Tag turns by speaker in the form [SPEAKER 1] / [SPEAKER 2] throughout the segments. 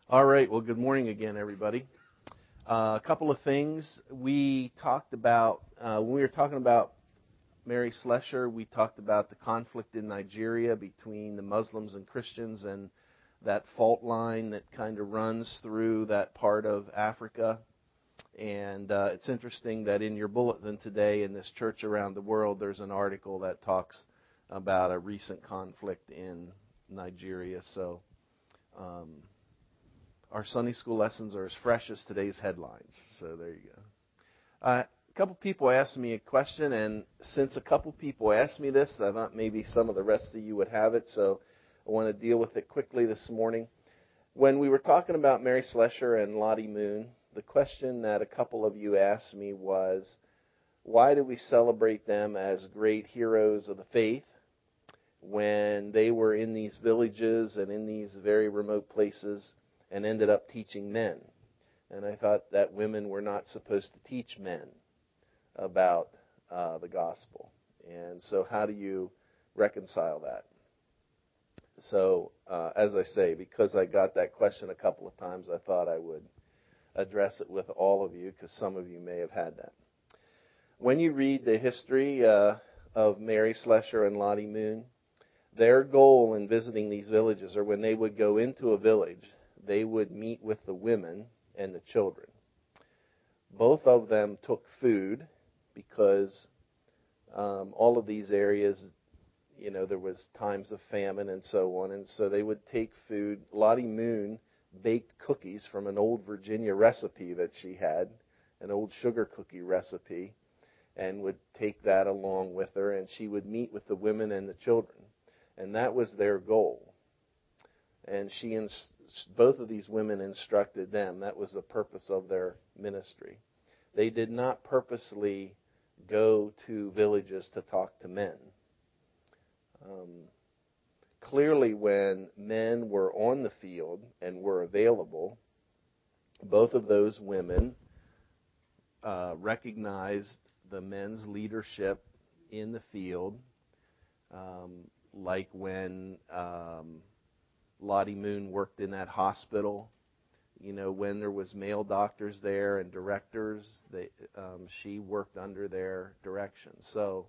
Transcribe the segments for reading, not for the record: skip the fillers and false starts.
[SPEAKER 1] All right. Well, good morning again, everybody. A couple of things we talked about when we were talking about Mary Slessor. We talked about the conflict in Nigeria between the Muslims and Christians, and that fault line that kind of runs through that part of Africa. And it's interesting that in your bulletin today, in this church around the world, there's an article that talks about a recent conflict in Nigeria. So. Our Sunday school lessons are as fresh as today's headlines. So there you go. A couple people asked me a question, and since a couple people asked me this, I thought maybe some of the rest of you would have it, so I want to deal with it quickly this morning. When we were talking about Mary Slessor and Lottie Moon, the question that a couple of you asked me was, why do we celebrate them as great heroes of the faith when they were in these villages and in these very remote places and ended up teaching men? And I thought that women were not supposed to teach men about the gospel. And so how do you reconcile that? So, as I say, because I got that question a couple of times, I thought I would address it with all of you, because some of you may have had that. When you read the history of Mary Slessor and Lottie Moon, their goal in visiting these villages, or when they would go into a village, they would meet with the women and the children. Both of them took food because all of these areas, there was times of famine and so on, and so they would take food. Lottie Moon baked cookies from an old Virginia recipe that she had, an old sugar cookie recipe, and would take that along with her, and she would meet with the women and the children. And that was their goal. And both of these women instructed them. That was the purpose of their ministry. They did not purposely go to villages to talk to men. Clearly, when men were on the field and were available, both of those women recognized the men's leadership in the field, like when Lottie Moon worked in that hospital. When there was male doctors there and directors, she worked under their direction. So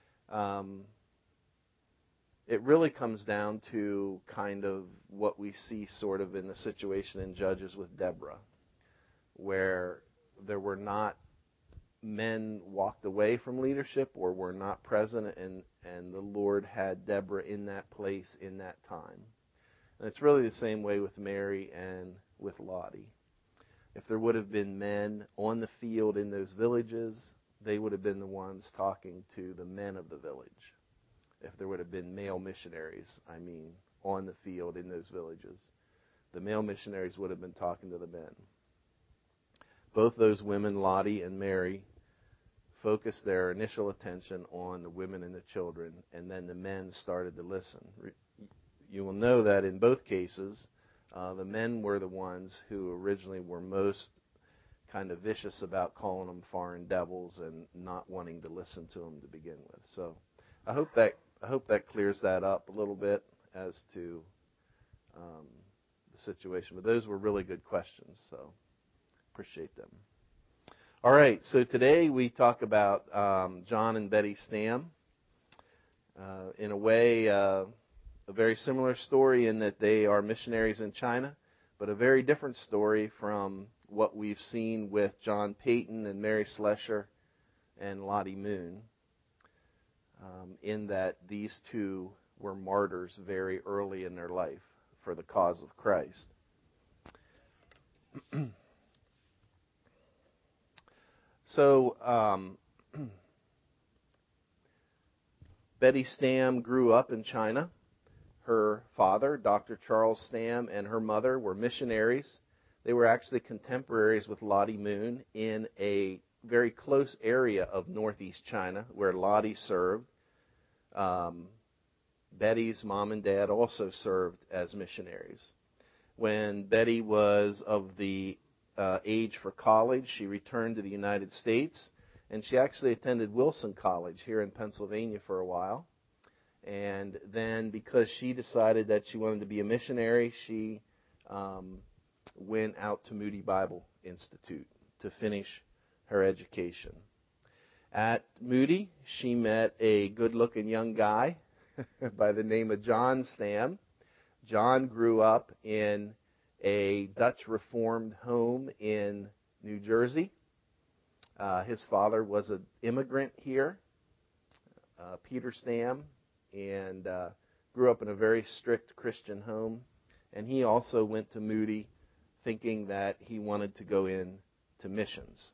[SPEAKER 1] it really comes down to kind of what we see sort of in the situation in Judges with Deborah, where there were not men walked away from leadership or were not present, and the Lord had Deborah in that place in that time. And it's really the same way with Mary and with Lottie. If there would have been men on the field in those villages, they would have been the ones talking to the men of the village. If there would have been male missionaries, on the field in those villages, the male missionaries would have been talking to the men. Both those women, Lottie and Mary, focused their initial attention on the women and the children, and then the men started to listen. You will know that in both cases, the men were the ones who originally were most kind of vicious about calling them foreign devils and not wanting to listen to them to begin with. So I hope that clears that up a little bit as to the situation. But those were really good questions, so appreciate them. All right, so today we talk about John and Betty Stam. In a way, a very similar story in that they are missionaries in China, but a very different story from what we've seen with John Payton and Mary Slessor and Lottie Moon, in that these two were martyrs very early in their life for the cause of Christ. So, Betty Stam grew up in China. Her father, Dr. Charles Stam, and her mother were missionaries. They were actually contemporaries with Lottie Moon in a very close area of northeast China where Lottie served. Betty's mom and dad also served as missionaries. When Betty was of the age for college, she returned to the United States, and she actually attended Wilson College here in Pennsylvania for a while. And then because she decided that she wanted to be a missionary, she went out to Moody Bible Institute to finish her education. At Moody, she met a good-looking young guy by the name of John Stam. John grew up in a Dutch Reformed home in New Jersey. His father was an immigrant here, Peter Stam, and grew up in a very strict Christian home. And he also went to Moody thinking that he wanted to go into missions.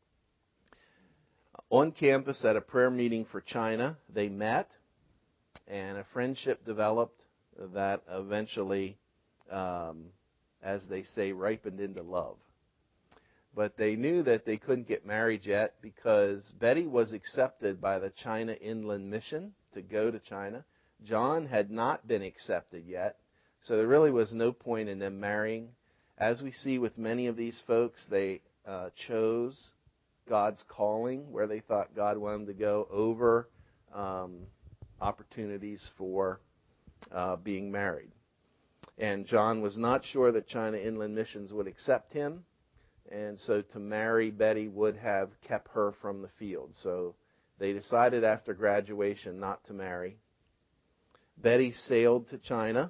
[SPEAKER 1] On campus at a prayer meeting for China, they met, and a friendship developed that eventually, as they say, ripened into love. But they knew that they couldn't get married yet because Betty was accepted by the China Inland Mission to go to China. John had not been accepted yet, so there really was no point in them marrying. As we see with many of these folks, they chose God's calling, where they thought God wanted them to go, over opportunities for being married. And John was not sure that China Inland Missions would accept him, and so to marry Betty would have kept her from the field. So they decided after graduation not to marry. Betty sailed to China.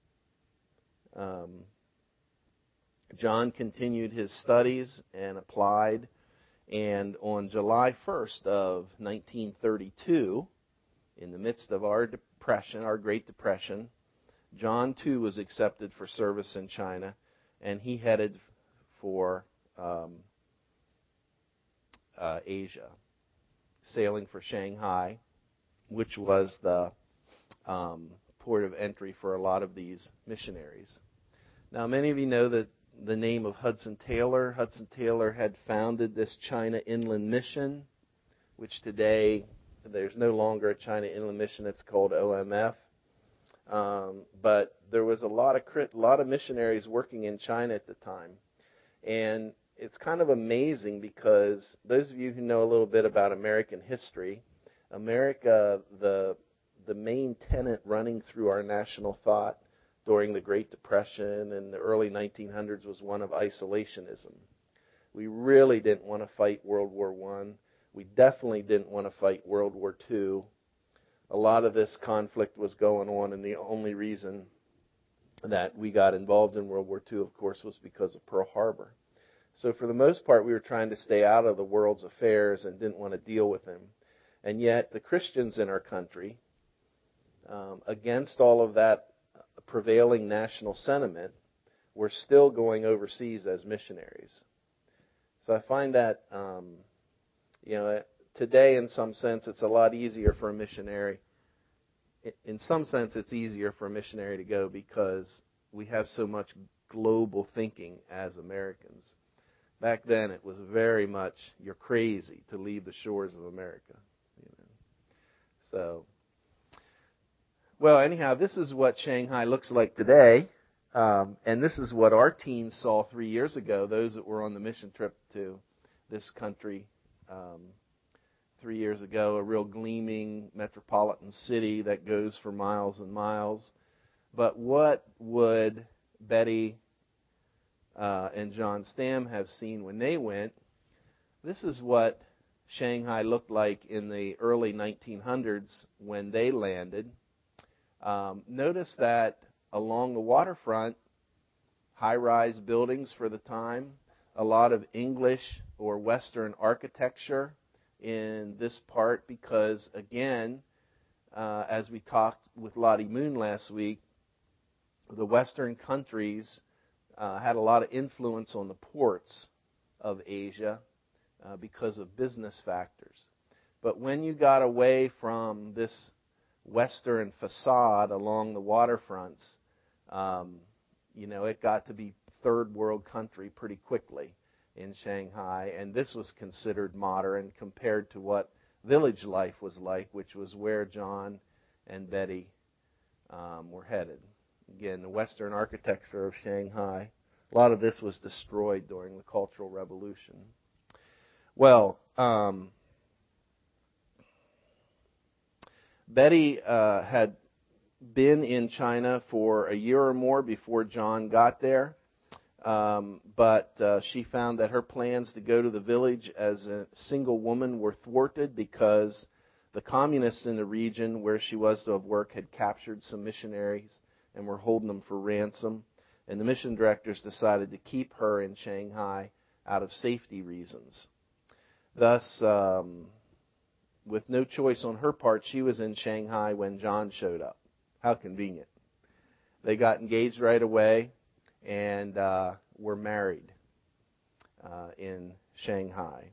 [SPEAKER 1] John continued his studies and applied, and on July 1st of 1932, in the midst of our depression, our Great Depression, John too was accepted for service in China, and he headed for Asia, sailing for Shanghai, which was the port of entry for a lot of these missionaries. Now, many of you know that the name of Hudson Taylor. Hudson Taylor had founded this China Inland Mission, which today there's no longer a China Inland Mission. It's called OMF. But there was a lot of missionaries working in China at the time. And it's kind of amazing because those of you who know a little bit about American history, America, the main tenet running through our national thought during the Great Depression and the early 1900s was one of isolationism. We really didn't want to fight World War I. We definitely didn't want to fight World War II. A lot of this conflict was going on, and the only reason that we got involved in World War II, of course, was because of Pearl Harbor. So for the most part, we were trying to stay out of the world's affairs and didn't want to deal with them. And yet the Christians in our country, against all of that prevailing national sentiment, were still going overseas as missionaries. So I find that, today in some sense it's a lot easier for a missionary. In some sense it's easier for a missionary to go because we have so much global thinking as Americans. Back then it was very much, you're crazy to leave the shores of America. So, well, anyhow, this is what Shanghai looks like today. And this is what our teens saw 3 years ago, those that were on the mission trip to this country 3 years ago, a real gleaming metropolitan city that goes for miles and miles. But what would Betty and John Stam have seen when they went? This is what Shanghai looked like in the early 1900s when they landed. Notice that along the waterfront, high-rise buildings for the time, a lot of English or Western architecture in this part because, again, as we talked with Lottie Moon last week, the Western countries had a lot of influence on the ports of Asia because of business factors. But when you got away from this Western facade along the waterfronts, it got to be third world country pretty quickly in Shanghai, and this was considered modern compared to what village life was like, which was where John and Betty were headed. Again, the Western architecture of Shanghai, a lot of this was destroyed during the Cultural Revolution. Well, Betty had been in China for a year or more before John got there. but she found that her plans to go to the village as a single woman were thwarted because the communists in the region where she was to have worked had captured some missionaries and were holding them for ransom. And the mission directors decided to keep her in Shanghai out of safety reasons. Thus, with no choice on her part, she was in Shanghai when John showed up. How convenient. They got engaged right away and were married in Shanghai.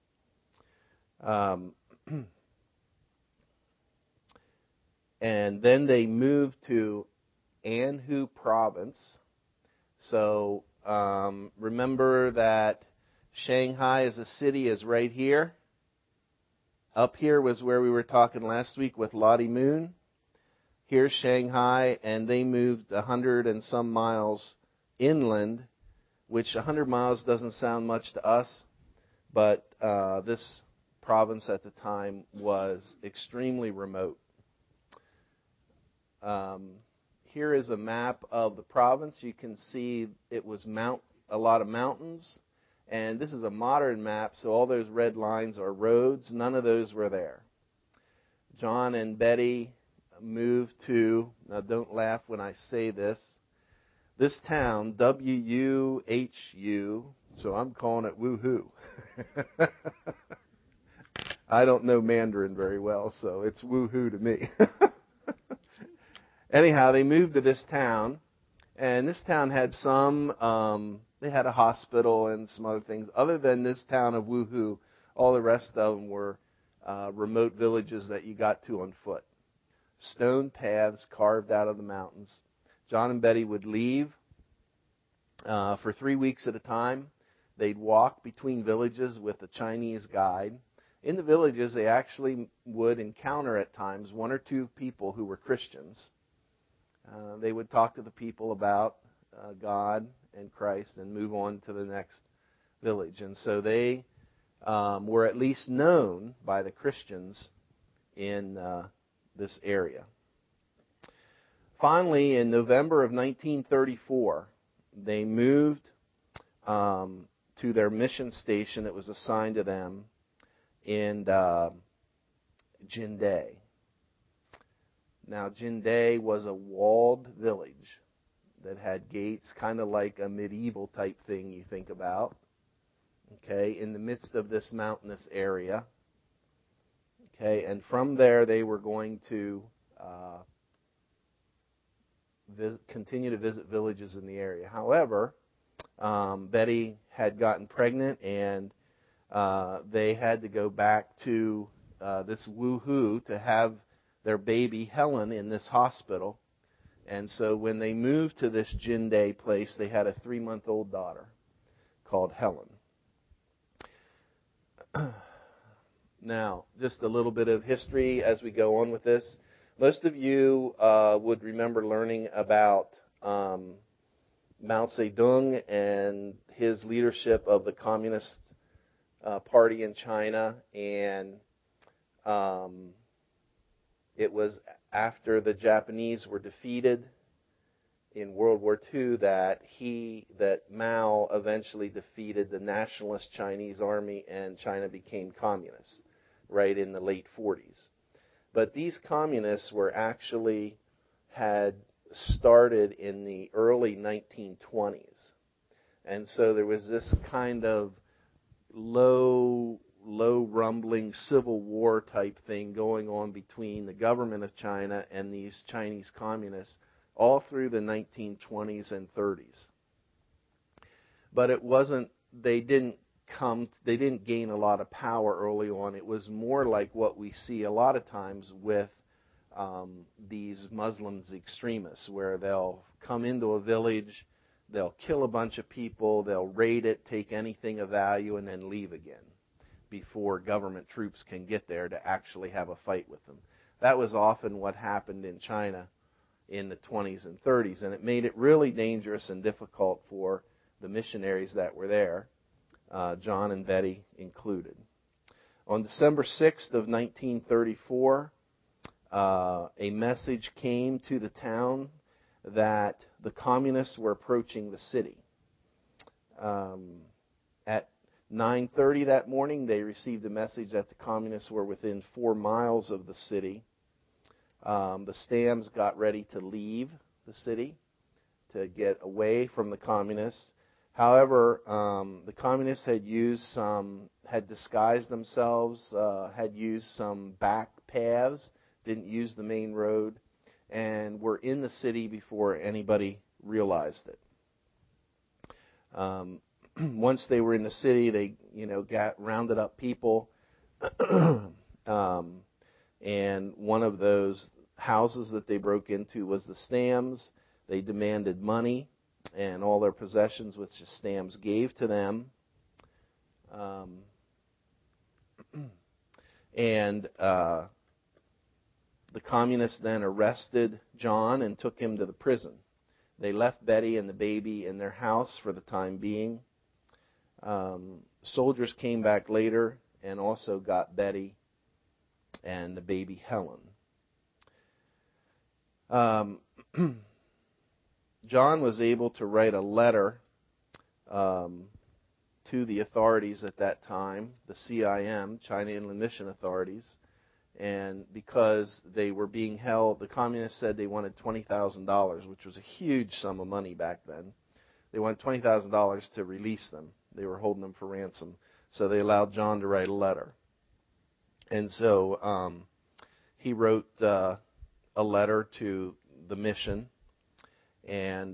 [SPEAKER 1] And then they moved to Anhui province. So remember that Shanghai as a city is right here. Up here was where we were talking last week with Lottie Moon. Here's Shanghai, and they moved 100 and some miles inland, which 100 miles doesn't sound much to us, but this province at the time was extremely remote. Here is a map of the province. You can see it was a lot of mountains. And this is a modern map, so all those red lines are roads. None of those were there. John and Betty moved to, now don't laugh when I say this town, W-U-H-U, so I'm calling it Woohoo. I don't know Mandarin very well, so it's Woohoo to me. Anyhow, they moved to this town, and this town had they had a hospital and some other things. Other than this town of Woohoo, all the rest of them were remote villages that you got to on foot. Stone paths carved out of the mountains. John and Betty would leave for 3 weeks at a time. They'd walk between villages with a Chinese guide. In the villages, they actually would encounter at times 1 or 2 people who were Christians. They would talk to the people about God and Christ and move on to the next village. And so they were at least known by the Christians in this area. Finally, in November of 1934, they moved to their mission station that was assigned to them in Jindae. Now, Jindae was a walled village that had gates, kind of like a medieval type thing you think about, okay, in the midst of this mountainous area. Okay, and from there they were going to continue to visit villages in the area. However, Betty had gotten pregnant, and they had to go back to this Woohoo to have their baby Helen in this hospital. And so when they moved to this Jindae place, they had a 3-month-old daughter called Helen. Now, just a little bit of history as we go on with this. Most of you would remember learning about Mao Zedong and his leadership of the Communist Party in China. And it was after the Japanese were defeated in World War II that Mao eventually defeated the nationalist Chinese army and China became communist right in the late 40s. But these communists had started in the early 1920s. And so there was this kind of low rumbling civil war type thing going on between the government of China and these Chinese communists all through the 1920s and 30s. But they didn't gain a lot of power early on. It was more like what we see a lot of times with these Muslims extremists, where they'll come into a village, they'll kill a bunch of people, they'll raid it, take anything of value, and then leave again before government troops can get there to actually have a fight with them. That was often what happened in China in the 20s and 30s, and it made it really dangerous and difficult for the missionaries that were there, John and Betty included. On December 6th of 1934, a message came to the town that the communists were approaching the city. At 9:30 that morning, they received a message that the communists were within 4 miles of the city. The Stams got ready to leave the city to get away from the communists. However, the communists had disguised themselves, had used some back paths, didn't use the main road, and were in the city before anybody realized it. Once they were in the city, they rounded up people, and one of those houses that they broke into was the Stams. They demanded money and all their possessions, which the Stams gave to them. The communists then arrested John and took him to the prison. They left Betty and the baby in their house for the time being. Soldiers came back later and also got Betty and the baby Helen. John was able to write a letter to the authorities at that time, the CIM, China Inland Mission authorities, and because they were being held, the communists said they wanted $20,000, which was a huge sum of money back then. They wanted $20,000 to release them. They were holding them for ransom. So they allowed John to write a letter. And so he wrote a letter to the mission, and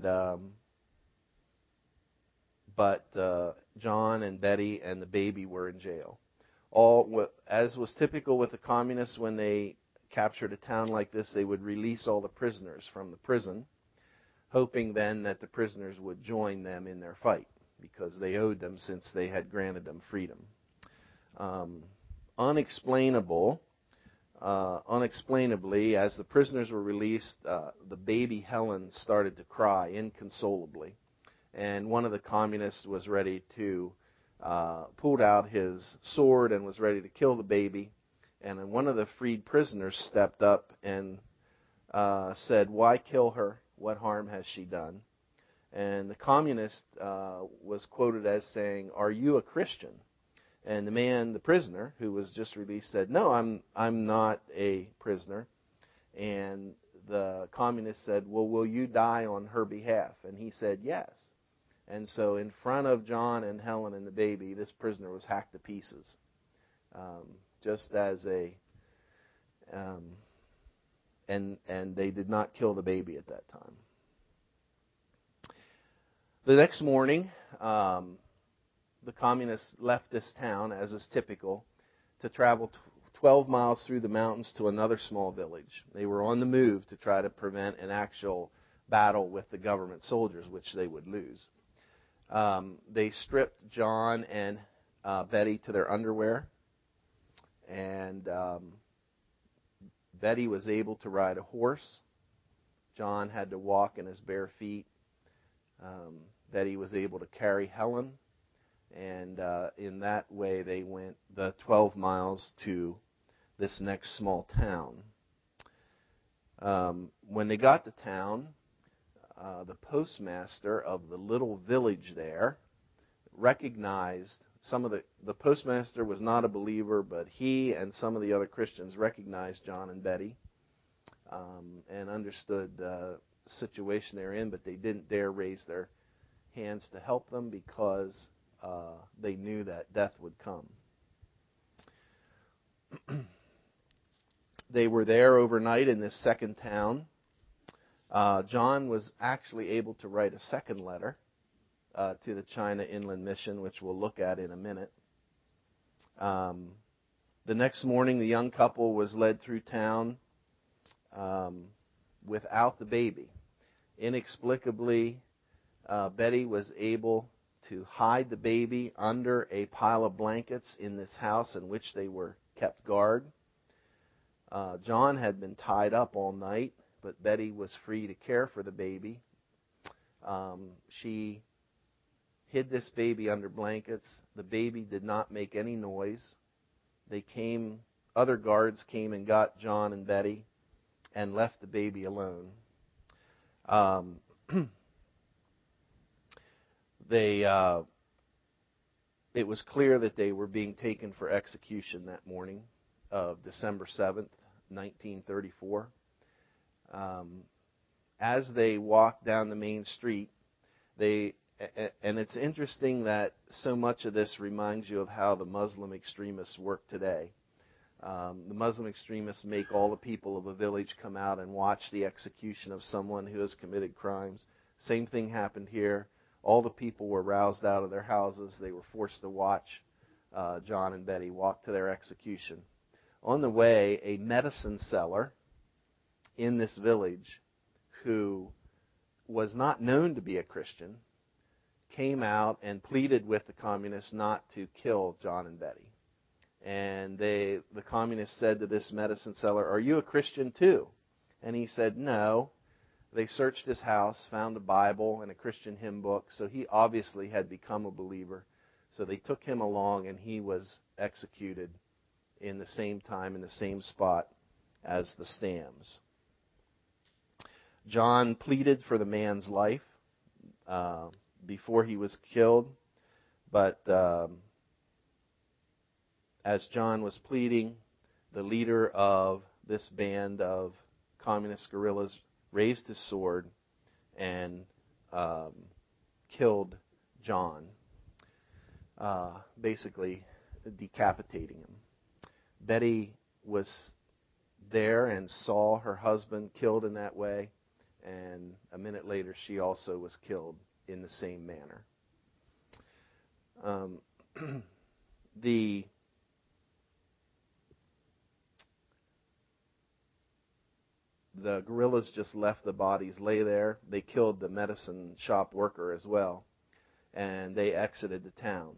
[SPEAKER 1] but John and Betty and the baby were in jail. As was typical with the communists, when they captured a town like this, they would release all the prisoners from the prison, hoping then that the prisoners would join them in their fight, because they owed them since they had granted them freedom. Unexplainably, as the prisoners were released, the baby Helen started to cry inconsolably. And one of the communists was ready to, pulled out his sword and was ready to kill the baby. And then one of the freed prisoners stepped up and said, "Why kill her? What harm has she done?" And the communist was quoted as saying, "Are you a Christian?" And the prisoner, who was just released, said, "No, I'm not a prisoner." And the communist said, "Well, will you die on her behalf?" And he said, "Yes." And so in front of John and Helen and the baby, this prisoner was hacked to pieces, just as and they did not kill the baby at that time. The next morning, the communists left this town, as is typical, to travel 12 miles through the mountains to another small village. They were on the move to try to prevent an actual battle with the government soldiers, which they would lose. They stripped John and Betty to their underwear, and Betty was able to ride a horse. John had to walk in his bare feet. Betty was able to carry Helen, and in that way they went the 12 miles to this next small town. When they got to town, the postmaster of the little village there recognized the postmaster was not a believer, but he and some of the other Christians recognized John and Betty and understood the situation they're in, but they didn't dare raise their hands to help them because they knew that death would come. They were there overnight in this second town. John was actually able to write a second letter to the China Inland Mission, which we'll look at in a minute. The next morning, the young couple was led through town without the baby. Inexplicably, Betty was able to hide the baby under a pile of blankets in this house in which they were kept guard. John had been tied up all night, but Betty was free to care for the baby. She hid this baby under blankets. The baby did not make any noise. Other guards came and got John and Betty and left the baby alone. it was clear that they were being taken for execution that morning of December 7th, 1934. As they walked down the main street, and it's interesting that so much of this reminds you of how the Muslim extremists work today. The Muslim extremists make all the people of a village come out and watch the execution of someone who has committed crimes. Same thing happened here. All the people were roused out of their houses. They were forced to watch John and Betty walk to their execution. On the way, a medicine seller in this village, who was not known to be a Christian, came out and pleaded with the communists not to kill John and Betty. And the communists said to this medicine seller, "Are you a Christian too?" And he said, "No." They searched his house, found a Bible and a Christian hymn book, so he obviously had become a believer. So they took him along, and he was executed in the same time, in the same spot as the Stams. John pleaded for the man's life before he was killed, but as John was pleading, the leader of this band of communist guerrillas raised his sword and killed John, basically decapitating him. Betty was there and saw her husband killed in that way, and a minute later she also was killed in the same manner. The guerrillas just left the bodies lay there. They killed the medicine shop worker as well, and they exited the town,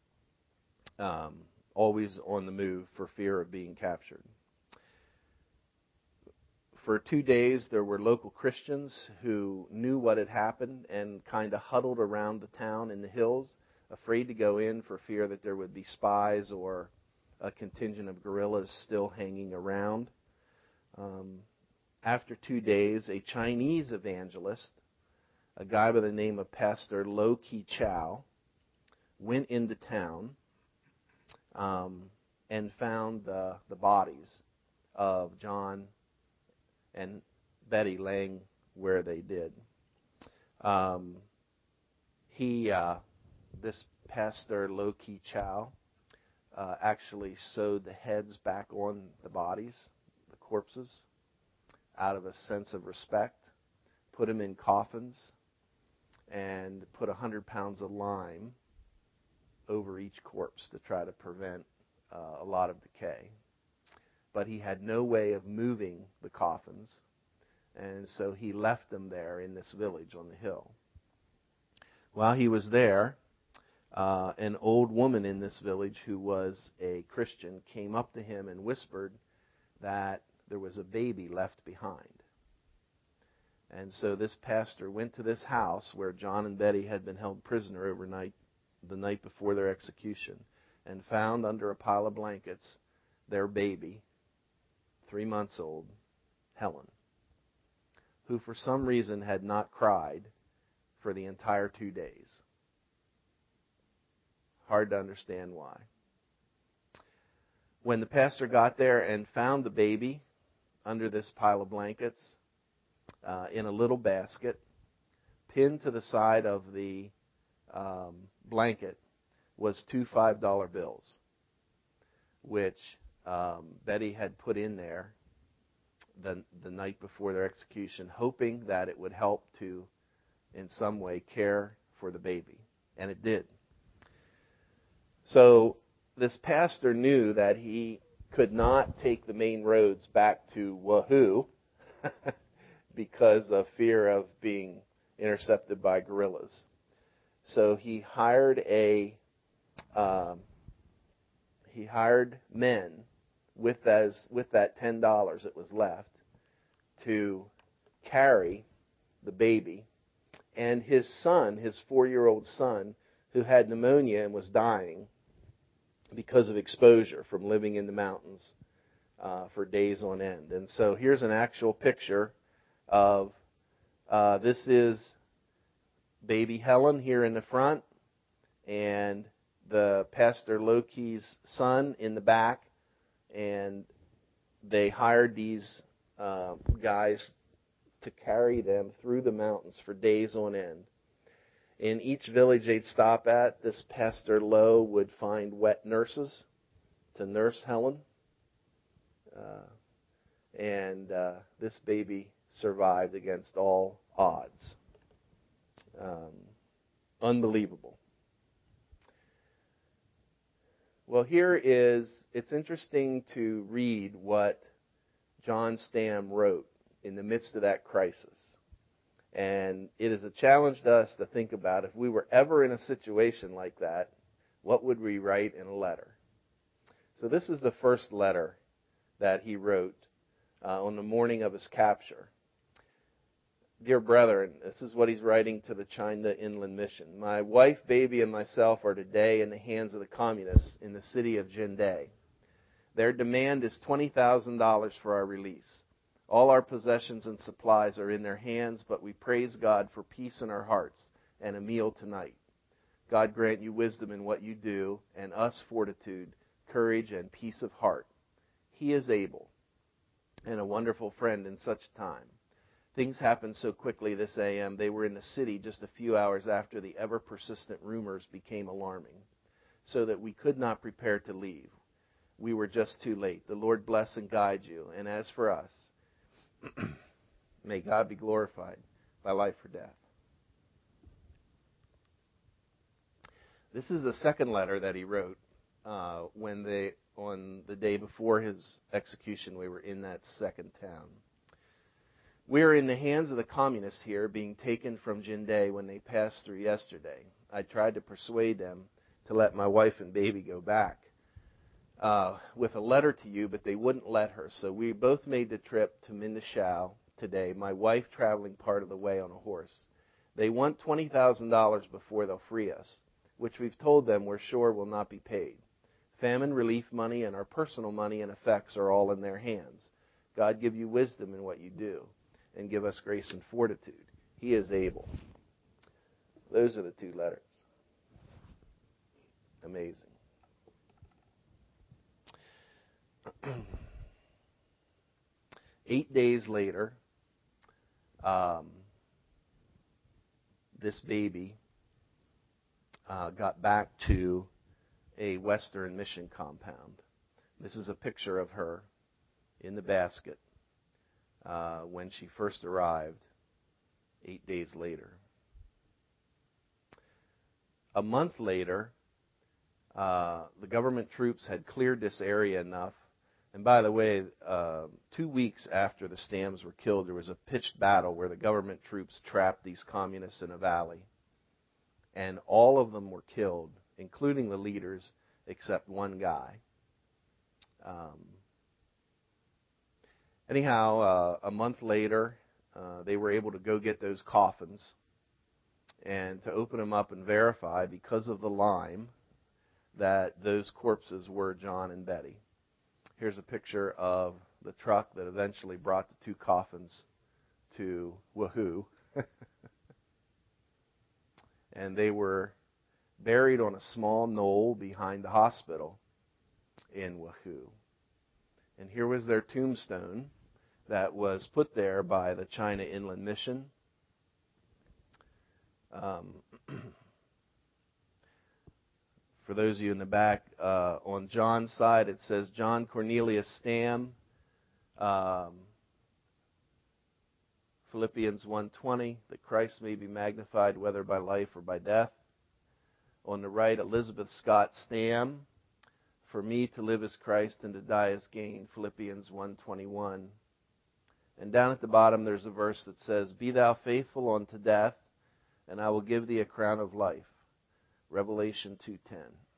[SPEAKER 1] always on the move for fear of being captured. For 2 days, there were local Christians who knew what had happened and kind of huddled around the town in the hills, afraid to go in for fear that there would be spies or a contingent of guerrillas still hanging around. After 2 days, a Chinese evangelist, a guy by the name of Pastor Lo Ki Chow, went into town and found the bodies of John and Betty laying where they did. This Pastor Lo Ki Chow actually sewed the heads back on the bodies, the corpses, out of a sense of respect, put them in coffins, and put 100 pounds of lime over each corpse to try to prevent a lot of decay. But he had no way of moving the coffins, and so he left them there in this village on the hill. While he was there, an old woman in this village who was a Christian came up to him and whispered that there was a baby left behind. And so this pastor went to this house where John and Betty had been held prisoner overnight, the night before their execution, and found under a pile of blankets their baby, 3 months old, Helen, who for some reason had not cried for the entire 2 days. Hard to understand why. When the pastor got there and found the baby under this pile of blankets, in a little basket, pinned to the side of the blanket was 2 $5 bills, which Betty had put in there the night before their execution, hoping that it would help to, in some way, care for the baby. And it did. So this pastor knew that he could not take the main roads back to Wahoo because of fear of being intercepted by guerrillas. So he hired men with that $10 that was left to carry the baby, and his son, his 4-year-old son, who had pneumonia and was dying because of exposure from living in the mountains for days on end. And so here's an actual picture of this is baby Helen here in the front, and the Pastor Loki's son in the back, and they hired these guys to carry them through the mountains for days on end. In each village they'd stop at, this Pastor Lowe would find wet nurses to nurse Helen. And this baby survived against all odds. Unbelievable. Well, it's interesting to read what John Stam wrote in the midst of that crisis. And it is a challenge to us to think about, if we were ever in a situation like that, what would we write in a letter? So this is the first letter that he wrote on the morning of his capture. Dear brethren, this is what he's writing to the China Inland Mission. My wife, baby, and myself are today in the hands of the communists in the city of Jindai. Their demand is $20,000 for our release. All our possessions and supplies are in their hands, but we praise God for peace in our hearts and a meal tonight. God grant you wisdom in what you do, and us fortitude, courage, and peace of heart. He is able and a wonderful friend in such time. Things happened so quickly this AM. They were in the city just a few hours after the ever-persistent rumors became alarming, so that we could not prepare to leave. We were just too late. The Lord bless and guide you. And as for us, may God be glorified by life or death. This is the second letter that he wrote on the day before his execution. We were in that second town. We are in the hands of the communists here, being taken from Jindai when they passed through yesterday. I tried to persuade them to let my wife and baby go back with a letter to you, but they wouldn't let her. So we both made the trip to Mindashau today, my wife traveling part of the way on a horse. They want $20,000 before they'll free us, which we've told them we're sure will not be paid. Famine relief money and our personal money and effects are all in their hands. God give you wisdom in what you do, and give us grace and fortitude. He is able. Those are the two letters. Amazing. 8 days later, this baby got back to a Western mission compound. This is a picture of her in the basket when she first arrived 8 days later. A month later, the government troops had cleared this area enough. And by the way, 2 weeks after the Stams were killed, there was a pitched battle where the government troops trapped these communists in a valley. And all of them were killed, including the leaders, except one guy. Anyhow, a month later, they were able to go get those coffins and to open them up and verify, because of the lime, that those corpses were John and Betty. Here's a picture of the truck that eventually brought the two coffins to Wahoo. And they were buried on a small knoll behind the hospital in Wahoo. And here was their tombstone that was put there by the China Inland Mission. For those of you in the back, on John's side, it says John Cornelius Stam, Philippians 1:20, that Christ may be magnified whether by life or by death. On the right, Elizabeth Scott Stam, for me to live as Christ and to die as gain, Philippians 1:21. And down at the bottom, there's a verse that says, be thou faithful unto death, and I will give thee a crown of life. Revelation 2:10.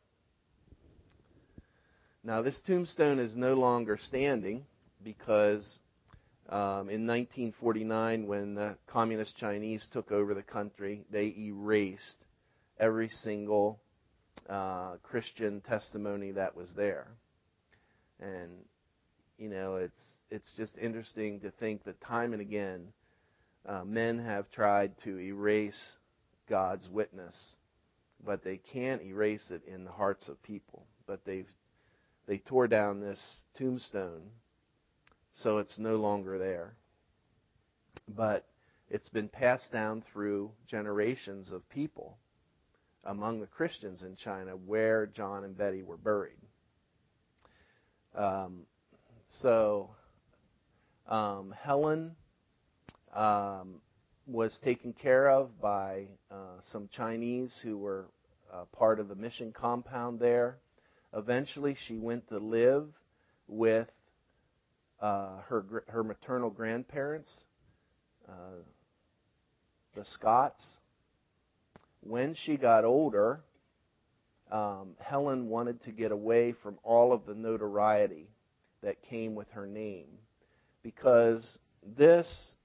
[SPEAKER 1] Now, this tombstone is no longer standing because in 1949, when the Communist Chinese took over the country, they erased every single Christian testimony that was there. And, you know, it's just interesting to think that time and again, men have tried to erase God's witness but they can't erase it in the hearts of people. But they tore down this tombstone, so it's no longer there. But it's been passed down through generations of people among the Christians in China where John and Betty were buried. Helen was taken care of by some Chinese who were part of the mission compound there. Eventually, she went to live with her maternal grandparents, the Scotts. When she got older, Helen wanted to get away from all of the notoriety that came with her name, because this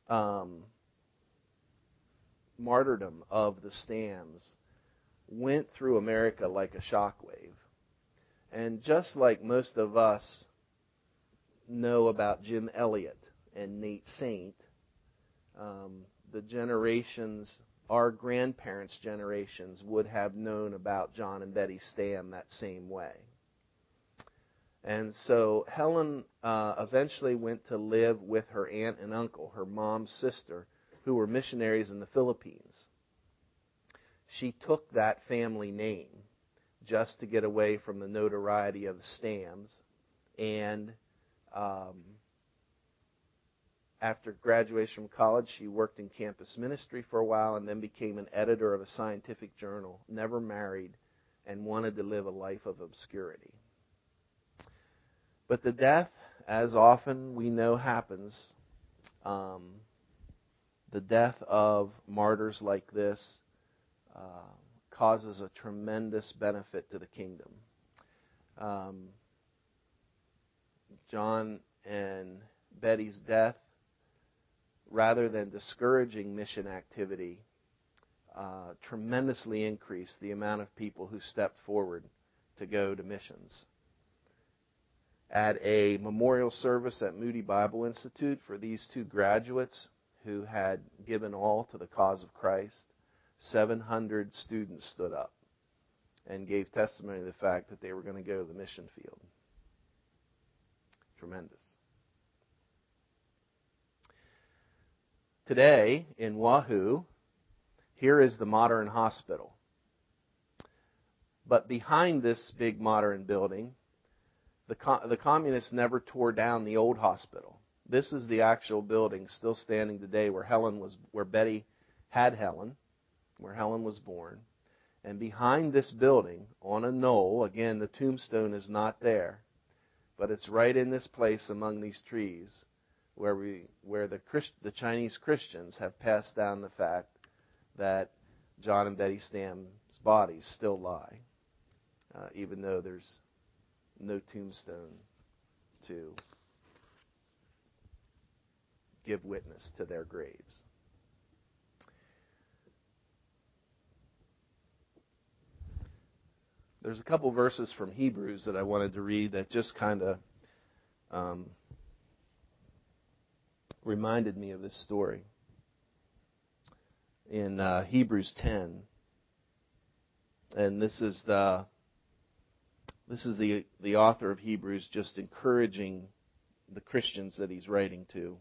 [SPEAKER 1] martyrdom of the Stamms went through America like a shockwave. And just like most of us know about Jim Elliot and Nate Saint, the generations, our grandparents' generations, would have known about John and Betty Stamm that same way. And so Helen eventually went to live with her aunt and uncle, her mom's sister, who were missionaries in the Philippines. She took that family name just to get away from the notoriety of the Stamms. And after graduation from college, she worked in campus ministry for a while and then became an editor of a scientific journal, never married, and wanted to live a life of obscurity. But the death, as often we know happens, the death of martyrs like this causes a tremendous benefit to the kingdom. John and Betty's death, rather than discouraging mission activity, tremendously increased the amount of people who stepped forward to go to missions. At a memorial service at Moody Bible Institute for these two graduates who had given all to the cause of Christ, 700 students stood up and gave testimony to the fact that they were going to go to the mission field. Tremendous. Today, in Wahoo, here is the modern hospital. But behind this big modern building, the communists never tore down the old hospital. This is the actual building still standing today where Betty had Helen, where Helen was born. And behind this building, on a knoll, again, the tombstone is not there, but it's right in this place among these trees where the Chinese Christians have passed down the fact that John and Betty Stamm's bodies still lie, even though there's no tombstone to give witness to their graves. There's a couple verses from Hebrews that I wanted to read that just kind of reminded me of this story. In Hebrews 10, and this is the author of Hebrews just encouraging the Christians that he's writing to.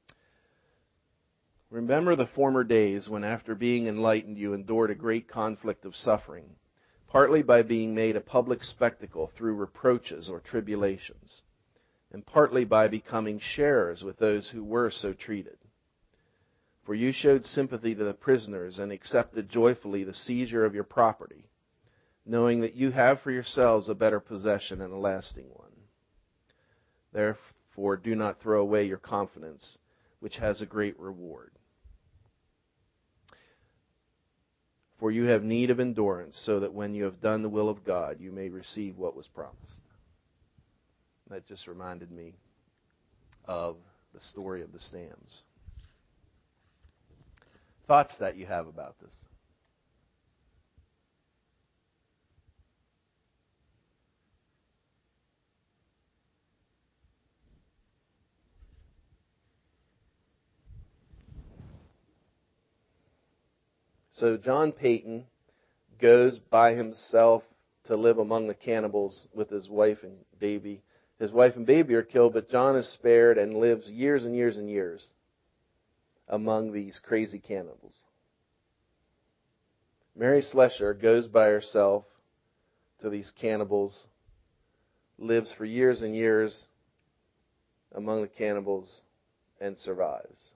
[SPEAKER 1] Remember the former days when, after being enlightened, you endured a great conflict of suffering, partly by being made a public spectacle through reproaches or tribulations, and partly by becoming sharers with those who were so treated. For you showed sympathy to the prisoners and accepted joyfully the seizure of your property, knowing that you have for yourselves a better possession and a lasting one. Therefore, do not throw away your confidence, which has a great reward. For you have need of endurance, so that when you have done the will of God, you may receive what was promised. That just reminded me of the story of the Stamms. Thoughts that you have about this? So John Payton goes by himself to live among the cannibals with his wife and baby. His wife and baby are killed, but John is spared and lives years and years and years among these crazy cannibals. Mary Slessor goes by herself to these cannibals, lives for years and years among the cannibals, and survives.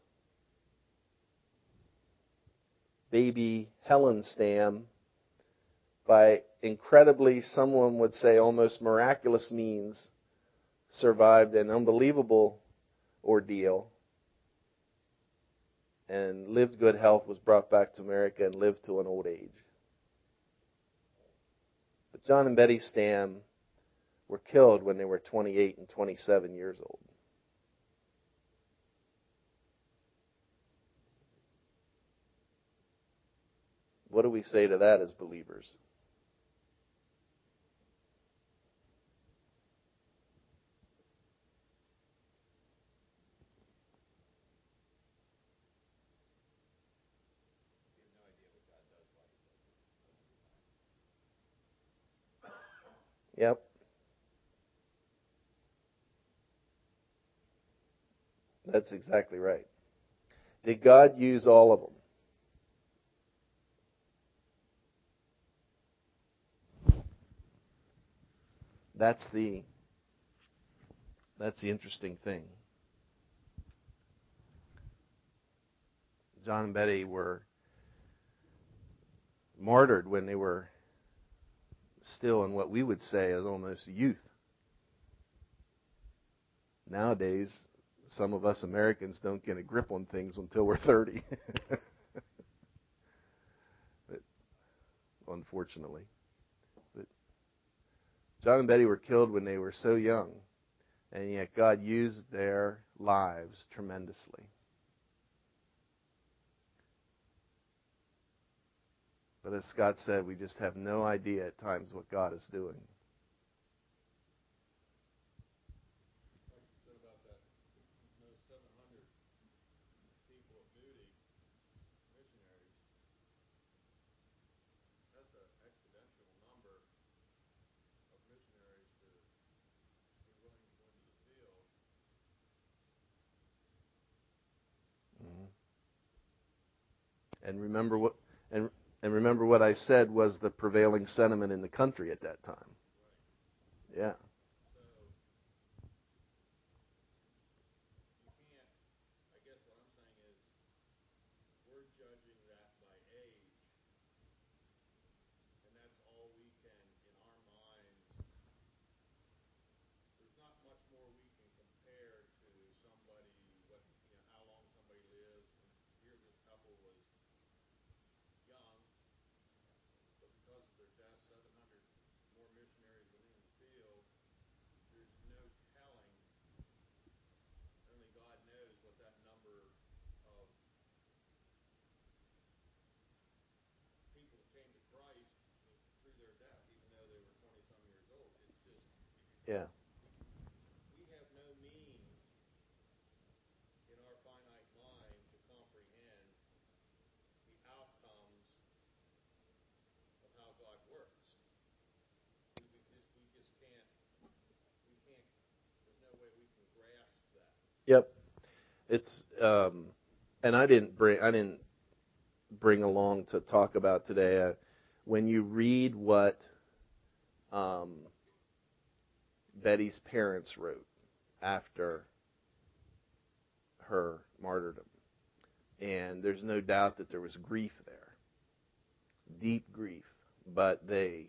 [SPEAKER 1] Baby Helen Stam, by incredibly, someone would say almost miraculous means, survived an unbelievable ordeal and lived good health, was brought back to America, and lived to an old age. But John and Betty Stam were killed when they were 28 and 27 years old. What do we say to that as believers? Yep. That's exactly right. Did God use all of them? That's the interesting thing. John and Betty were martyred when they were still in what we would say is almost youth. Nowadays, some of us Americans don't get a grip on things until we're 30. But, unfortunately. But John and Betty were killed when they were so young, and yet God used their lives tremendously. But as Scott said, we just have no idea at times what God is doing. And remember what and remember what I said was the prevailing sentiment in the country at that time. Yeah. Yeah. Yep. It's and I didn't bring along to talk about today. When you read what Betty's parents wrote after her martyrdom, and there's no doubt that there was grief there, deep grief, but they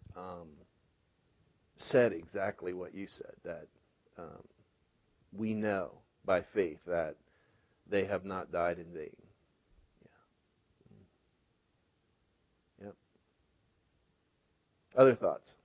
[SPEAKER 1] said exactly what you said, that we know by faith that they have not died in vain. Yeah. Yep. Other thoughts?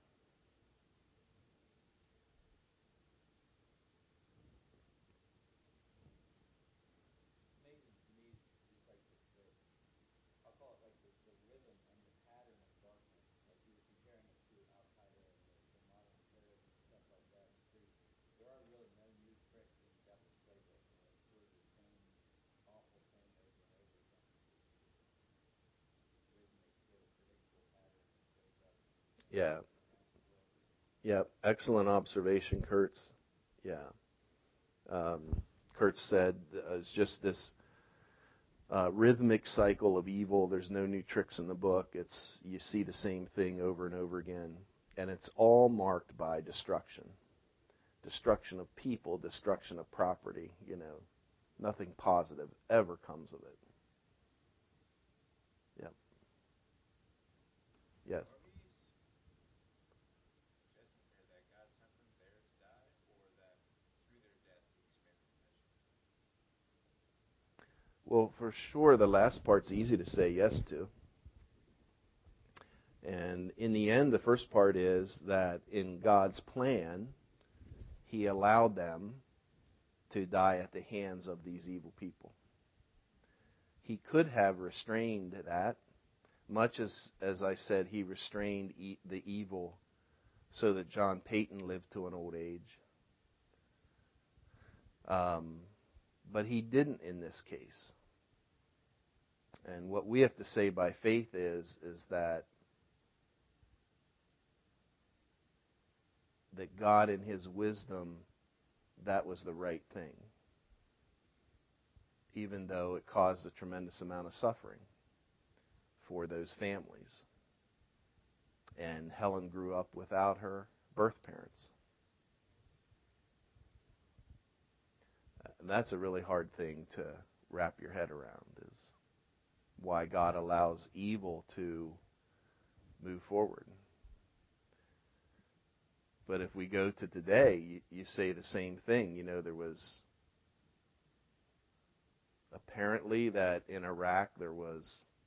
[SPEAKER 1] Yeah. Yeah. Excellent observation, Kurtz. Yeah. Kurtz said it's just this rhythmic cycle of evil. There's no new tricks in the book. It's you see the same thing over and over again, and it's all marked by destruction. Destruction of people, destruction of property. Nothing positive ever comes of it. Yep. Yes. Well, for sure, the last part's easy to say yes to. And in the end, the first part is that in God's plan, He allowed them to die at the hands of these evil people. He could have restrained that, much as I said, He restrained the evil so that John Payton lived to an old age. But He didn't in this case. And what we have to say by faith is that God in His wisdom, that was the right thing, even though it caused a tremendous amount of suffering for those families. And Helen grew up without her birth parents. And that's a really hard thing to wrap your head around, is why God allows evil to move forward. But if we go to today, you say the same thing. There was apparently that in Iraq there was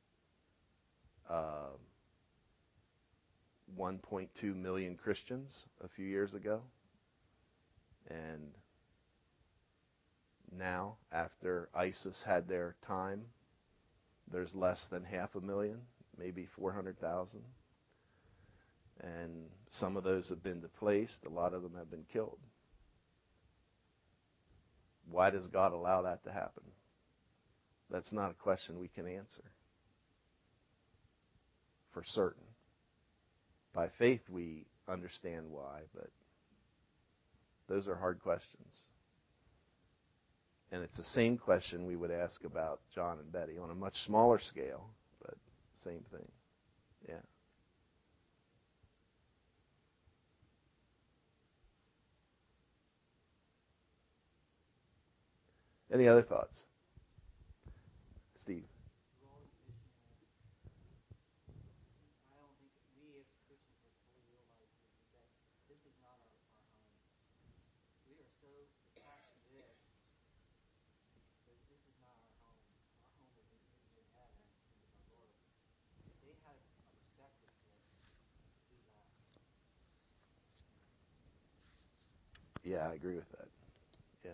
[SPEAKER 1] 1.2 million Christians a few years ago. And now, after ISIS had their time, there's less than 500,000, maybe 400,000. And some of those have been displaced. A lot of them have been killed. Why does God allow that to happen? That's not a question we can answer for certain. By faith, we understand why, but those are hard questions. And it's the same question we would ask about John and Betty on a much smaller scale, but same thing. Yeah. Any other thoughts? Steve? Yeah, I agree with that. Yeah.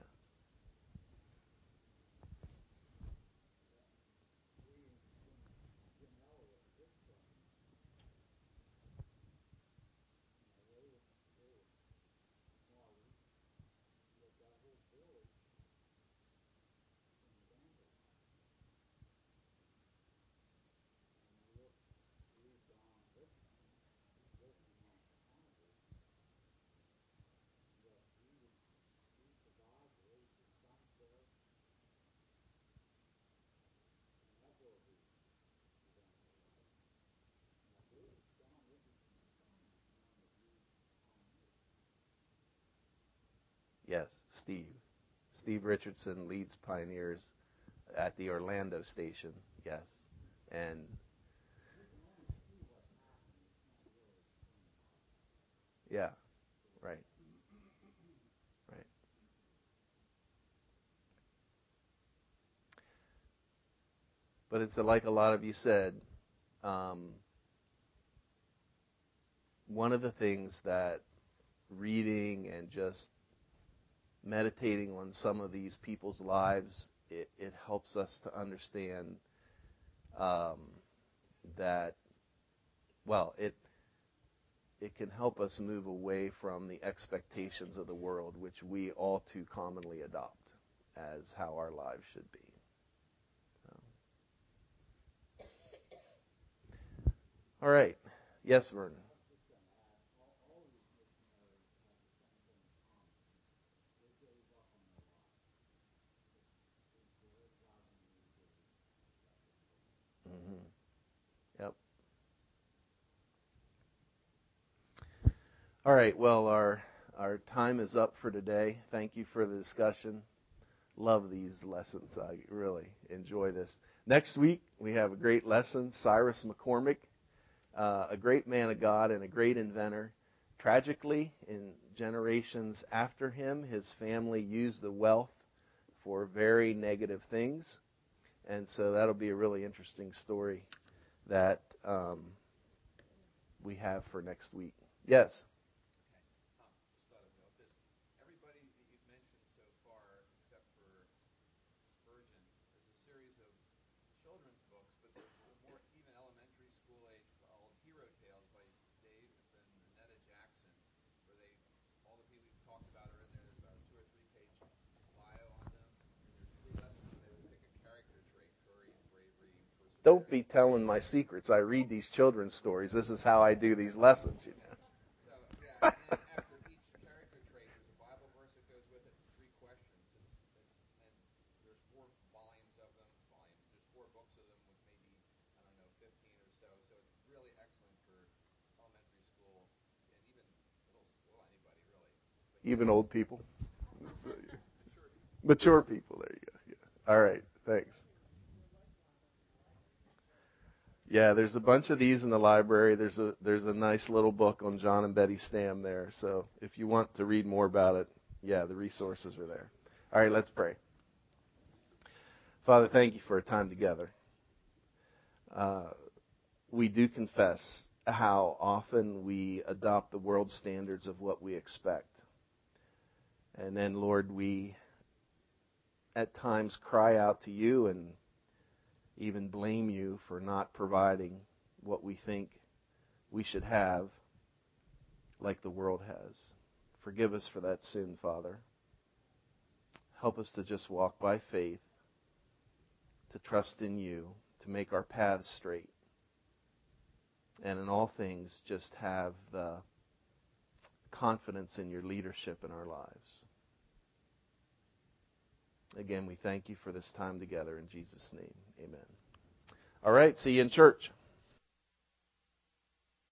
[SPEAKER 1] Yes, Steve. Steve Richardson leads Pioneers at the Orlando station. Yes. And yeah, right. Right. But it's like a lot of you said, um, one of the things that reading and just meditating on some of these people's lives, it helps us to understand um, that, well, it can help us move away from the expectations of the world, which we all too commonly adopt as how our lives should be. All right. Yes, Vernon. All right, well, our time is up for today. Thank you for the discussion. Love these lessons. I really enjoy this. Next week, we have a great lesson. Cyrus McCormick, a great man of God and a great inventor. Tragically, in generations after him, his family used the wealth for very negative things. And so that'll be a really interesting story that we have for next week. Yes? Don't be telling my secrets. I read these children's stories. This is how I do these lessons, you know.
[SPEAKER 2] And then after each character trait, there's a Bible verse that goes with it, and 3 questions. And there's 4 volumes of them. There's 4 books of them with maybe, 15 or so. So it's really excellent for elementary school and even middle school, anybody really.
[SPEAKER 1] Even old people.
[SPEAKER 2] Mature people.
[SPEAKER 1] Mature people. There you go. Yeah. All right. Thanks. Yeah, there's a bunch of these in the library. There's a nice little book on John and Betty Stam there. So if you want to read more about it, yeah, the resources are there. All right, let's pray. Father, thank you for a time together. We do confess how often we adopt the world standards of what we expect. And then, Lord, we at times cry out to you and even blame you for not providing what we think we should have like the world has. Forgive us for that sin, Father. Help us to just walk by faith, to trust in you, to make our paths straight, and in all things just have the confidence in your leadership in our lives. Again, we thank you for this time together in Jesus' name. Amen. All right, see you in church.